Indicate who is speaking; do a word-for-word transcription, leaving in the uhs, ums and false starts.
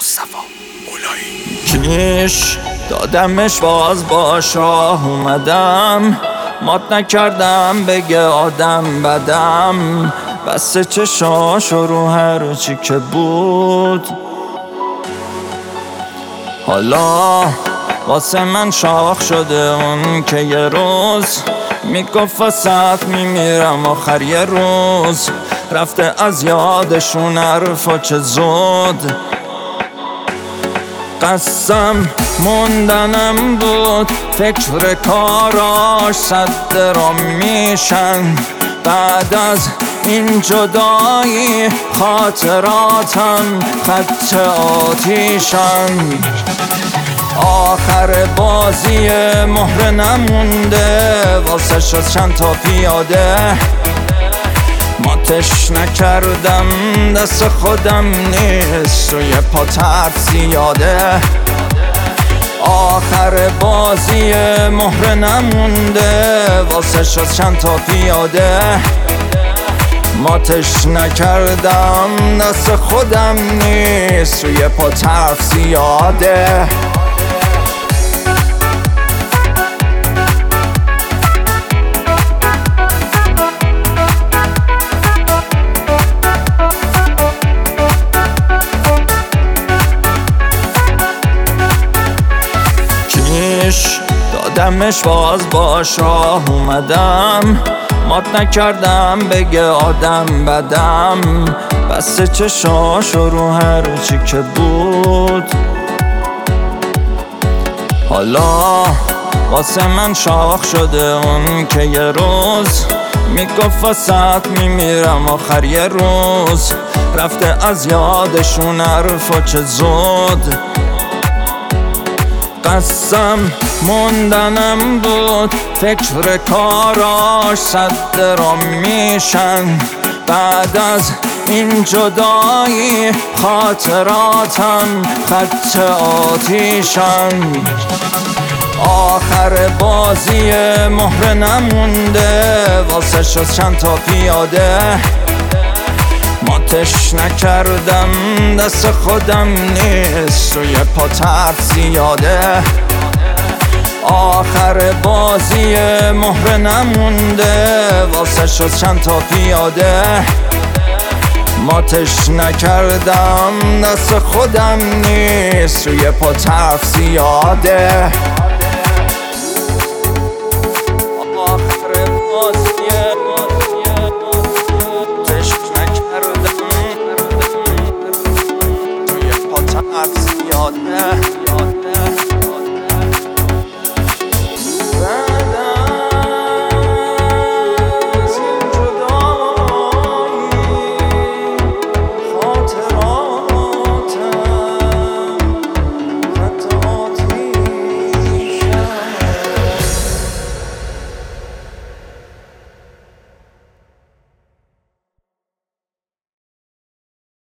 Speaker 1: مصطفی مولایی کیش دادمش باز با شاه اومدم، مات نکردم بگه آدم بدم، بسته چشاشو رو هر چی که بود. حالا واسه من شاخ شده اون که یه روز میگفت واسط میمیرم آخر یه روز، رفته از یادشون حرفا چه زود. قسم موندنم بود فکر کاراش صد درام میشن، بعد از این جدایی خاطراتم خط آتیشن. آخر بازی مهره نمونده واسه شد چند تا پیاده، ماتش نکردم دست خودم نیست روی پا ترس زیاده. آخر بازی مهره نمونده واسه شد چند تا پیاده، ماتش نکردم دست خودم نیست روی پا ترس زیاده. دادمش باز با شاه اومدم، مات نکردم بگه آدم بدم، بسته چشاشو رو هر چی که بود. حالا واسه من شاخ شده اون که یه روز میگفت واسط میمیرم آخر یه روز، رفته از یادشون حرفا چه زود. قسم موندنم بود فکر کاراش صد درام میشن، بعد از این جدایی خاطراتم خط آتیشن. آخر بازی مهره نمونده واسه شد چند تا پیاده، ماتش نکردم دست خودم نیست روی پا ترس زیاده. آخر بازی مهره نمونده واسه شد چند تا پیاده، ماتش نکردم دست خودم نیست روی پا ترس زیاده.
Speaker 2: یاد